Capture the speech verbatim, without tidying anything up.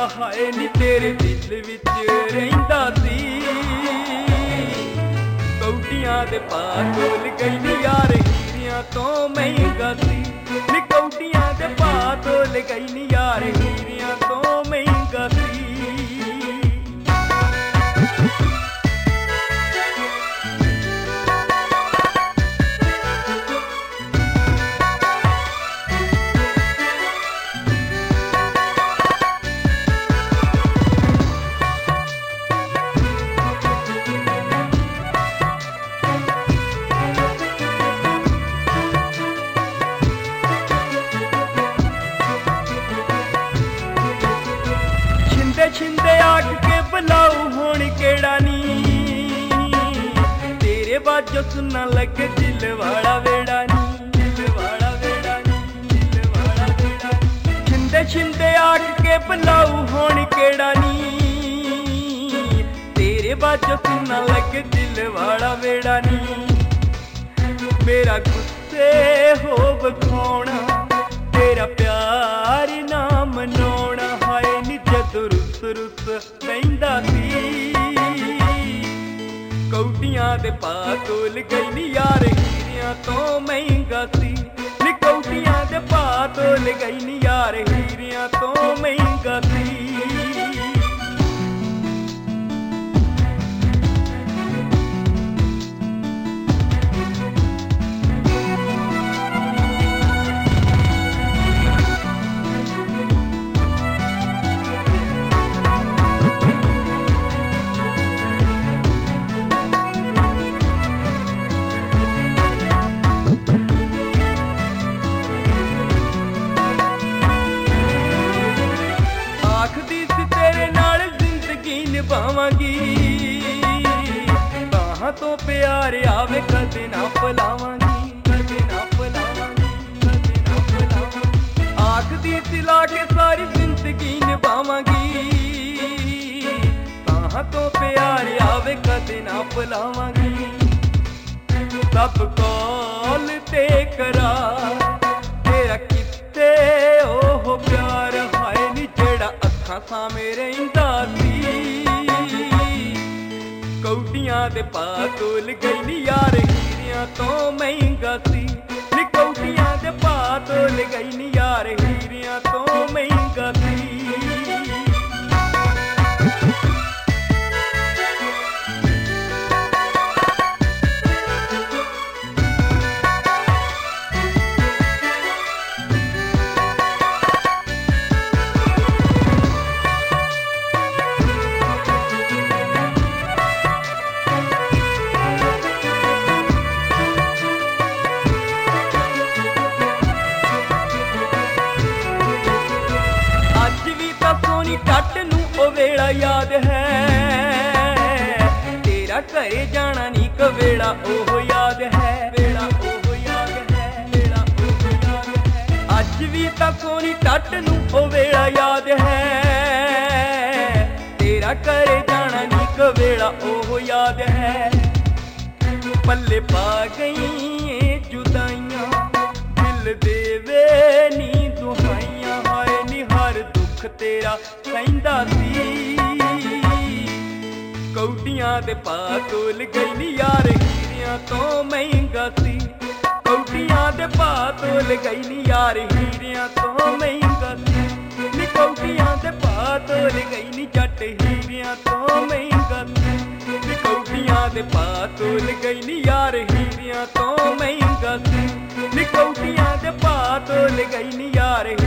ਹਾਏ ਨੀ ਤੇਰੇ ਦਿਲ ਵਿੱਚ ਰਹਿੰਦਾ ਸੀ। ਕੌਡੀਆਂ ਦੇ ਭਾਅ ਤੋਲ ਗਈ ਨੀ ਯਾਰ ਹੀਰਿਆਂ ਤੋਂ ਮਹਿੰਗਾ ਸੀ। ਨੀ ਕੌਡੀਆਂ ਦੇ ਭਾਅ ਤੋਲ ਗਈ ਨੀ ਯਾਰ ਹੀਰਿਆਂ ਤੋਂ ਮਹਿੰਗਾ ਸੀ। ਛਿੰਦੇ ਆਖ ਕੇ ਬੁਲਾਉ ਹੁਣ ਕਿਹੜਾ ਨੀ ਤੇਰੇ ਬਾਝੋਂ ਸੁਣਨਾ ਲੱਗੇ ਦਿਲ ਵਾਲਾ ਵੇੜਾ ਨੀ ਦਿਲ ਵਾਲਾ ਵੇੜਾ ਨੀ ਦਿਲ ਵਾਲਾ ਵੇੜਾ। ਛਿੰਦੇ ਛਿੰਦੇ ਆਖ ਕੇ ਬੁਲਾਉ ਹੁਣ ਕਿਹੜਾ ਨੀ ਤੇਰੇ ਬਾਝੋਂ ਸੁਣਨਾ ਲੱਗੇ ਦਿਲ ਵਾਲਾ ਵੇੜਾ ਨੀ। ਮੇਰਾ ਗੁੱਸੇ ਹੋ ਵਿਖਾਉਣਾ ਤੇਰਾ ਪਿਆਰ ਨਾ ਮਨਾਉਣਾ ਹਾਏ ਨੀ ਜਦੋਂ ਰੁੱਸ ਰੁੱਸ ਬਹਿੰਦਾ ਸੀ। ਕੌਡੀਆਂ ਦੇ ਭਾਅ ਤੋਲ ਗਈ ਨੀ ਯਾਰ ਹੀਰਿਆਂ ਤੋਂ ਮਹਿੰਗਾ ਸੀ। ਨੀ ਕੌਡੀਆਂ ਦੇ ਭਾਅ ਤੋਲ ਗਈ ਨੀ ਯਾਰ ਹੀਰਿਆਂ ਤੋਂ ਮਹਿੰਗਾ ਸੀ। ਨਿਭਾਵਾਂਗੀ ਬਾਹਾਂ ਤੋਂ ਪਿਆਰ ਆਵੇ ਕਦੇ ਨਾ ਭੁਲਾਵਾਂਗੀ ਕਦੇ ਨਾ ਭੁਲਾਵਾਂਗੀ ਕਦੇ ਨਾ ਭੁਲਾਵਾਂਗੀ। ਆਖਦੀ ਸੀ ਲਾ ਕੇ ਸਾਰੀ ਜ਼ਿੰਦਗੀ ਨਿਭਾਵਾਂਗੀ ਬਾਹਾਂ ਤੋਂ ਪਿਆਰ ਆਵੇ ਕਦੇ ਨਾ ਭੁਲਾਵਾਂਗੀ। ਸਭ ਕੋਲ ਤੇ ਕਰਾਰ ਤੇਰਾ ਕਿੱਥੇ ਉਹ ਪਿਆਰ ਹਾਏ ਨੀ ਜਿਹੜਾ ਅੱਖਾਂ ਸਾਹਮਣੇ ਰਹਿੰਦਾ ਸੀ। ਕੌਡੀਆਂ ਦੇ ਭਾਅ ਤੋਲ ਗਈ ਨੀ ਯਾਰ ਹੀਰਿਆਂ ਤੋਂ ਮਹਿੰਗਾ ਸੀ। ਨੀ ਕੌਡੀਆਂ ਦੇ ਭਾਅ ਤੋਲ ਗਈ ਨੀ ਯਾਰ ਹੀਰਿਆਂ ਤੋਂ ਮਹਿੰਗਾ ਸੀ। ਕੱਟ ਨੂੰ ਉਹ ਵੇਲਾ ਯਾਦ ਹੈ ਤੇਰਾ ਘਰੇ ਜਾਣਾ ਨੀ ਕਵੇਲਾ ਉਹ ਯਾਦ ਹੈ ਵੇਲਾ ਉਹ ਯਾਦ ਹੈ ਵੇਲਾ ਉਹ ਯਾਦ ਹੈ। ਅੱਜ ਵੀ ਤਾਂ ਸੋਨੀ ਕੱਟ ਨੂੰ ਉਹ ਵੇਲਾ ਯਾਦ ਹੈ ਤੇਰਾ ਘਰੇ ਜਾਣਾ ਨੀ ਕਵੇਲਾ ਉਹ ਯਾਦ ਹੈ। ਪੱਲੇ ਪਾ ਗਈ ਜੁਦਾਈਆਂ ਦਿਲ ਦੇਵੇ ਨੀ ਦੁਹਾਈਆਂ ਹਾਏ ਨੀ ਹਰ ਦੁੱਖ ਤੇਰਾ ਕਹਿੰਦਾ ਸੀ। ਕੌਡੀਆਂ ਦੇ ਭਾਅ ਤੋਲ ਗਈ ਨੀ ਯਾਰ ਹੀਰਿਆਂ ਤੋਂ ਮਹਿੰਗਾ ਸੀ। ਕੌਡੀਆਂ ਦੇ ਭਾਅ ਤੋਲ ਗਈ ਨੀ ਯਾਰ ਹੀਰਿਆਂ ਤੋਂ ਮਹਿੰਗਾ ਸੀ। ਨੀ ਕੌਡੀਆਂ ਦੇ ਭਾਅ ਤੋਲ ਗਈ ਨੀ ਜੱਟ ਹੀਰਿਆਂ ਤੋਂ ਮਹਿੰਗਾ ਸੀ। ਨੀ ਕੌਡੀਆਂ ਦੇ ਭਾਅ ਤੋਲ ਗਈ ਨੀ ਯਾਰ ਹੀਰਿਆਂ ਤੋਂ ਮਹਿੰਗਾ ਸੀ। ਨੀ ਕੌਡੀਆਂ ਦੇ ਭਾਅ ਤੋਲ ਗਈ ਨੀ ਯਾਰ